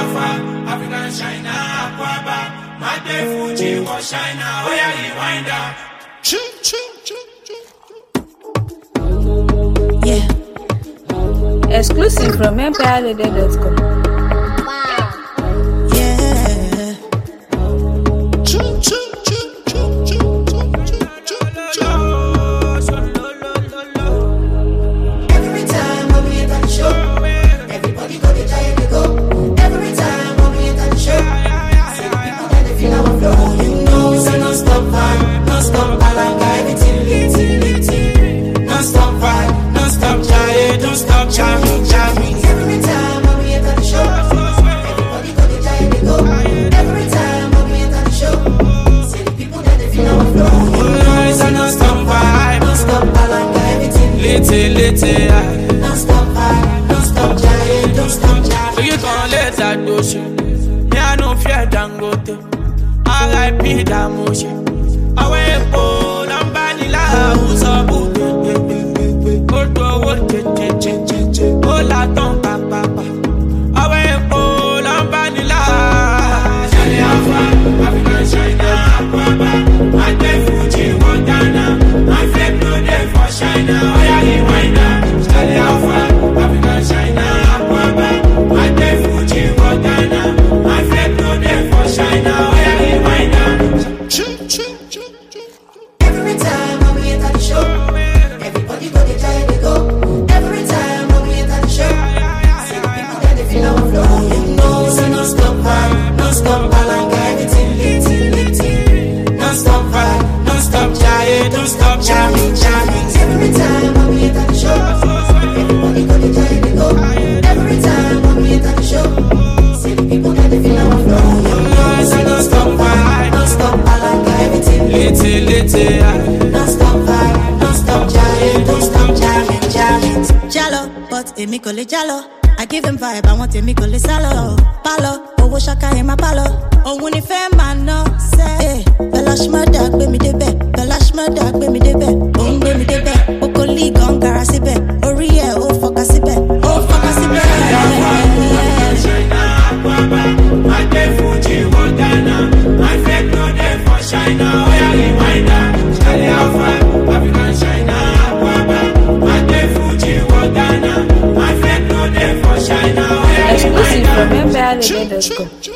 Alpha, African China, Aquaba, Mate Fuji, was China, oh yeah, you wind up. Yeah. Exclusive from EmpireLoaded.com. Don't stop vibe, don't stop giant, don't stop giant. So you gon' let that do shit. Me I no fear Dangote. R.I.P. that motion. I wait for vanilla who's a boot. Go to work, oh la ton papa. I wait for vanilla. Charlie Alpha, African China, Aquaba, Mate Fuji, Montana. My flip no day for China. Oh yeah, he wind up. Charlie Alpha, African China, Aquaba, Mate Fuji, Montana. My flip no day for China. Oh yeah, he wind up. Every time when we enter the show, everybody go to try to go. Every time when we enter the show, see the people that they feel our flow. You know, so no stop vibe, no stop balanga, everything lit. No stop vibe, no stop giant, don't stop jamming. Every time when we enter the show, everybody go to try to go. Every time when we enter the show, see the people that they feel our flow. You know, so no stop vibe, no stop balanga, everything lit. No stop vibe, no stop giant, don't stop jamming. Jalo, but emi kò lè jalo. I give him vibe, I want emi kò lè sálọ. Palo, owó ṣaka in my palo. Òun ni fẹ́ máa ná sẹ́. Bella Shmurda gbé mi débẹ̀, Bella Shmurda gbé mi débẹ̀. Òun gbé mi débẹ̀, oko league ọ̀n gara síbẹ̀. Orí ẹ̀ ó fọkà síbẹ̀, ó fọkà síbẹ̀. China, Aquaba, Mate Fuji, Montana. My fake no day for China, oh yeah, he wind up. Charlie Alpha, African China, Aquaba, Mate Fuji, Montana. My fake no day for China, oh yeah, he wind Exclusive up. from EmpireLoaded.com.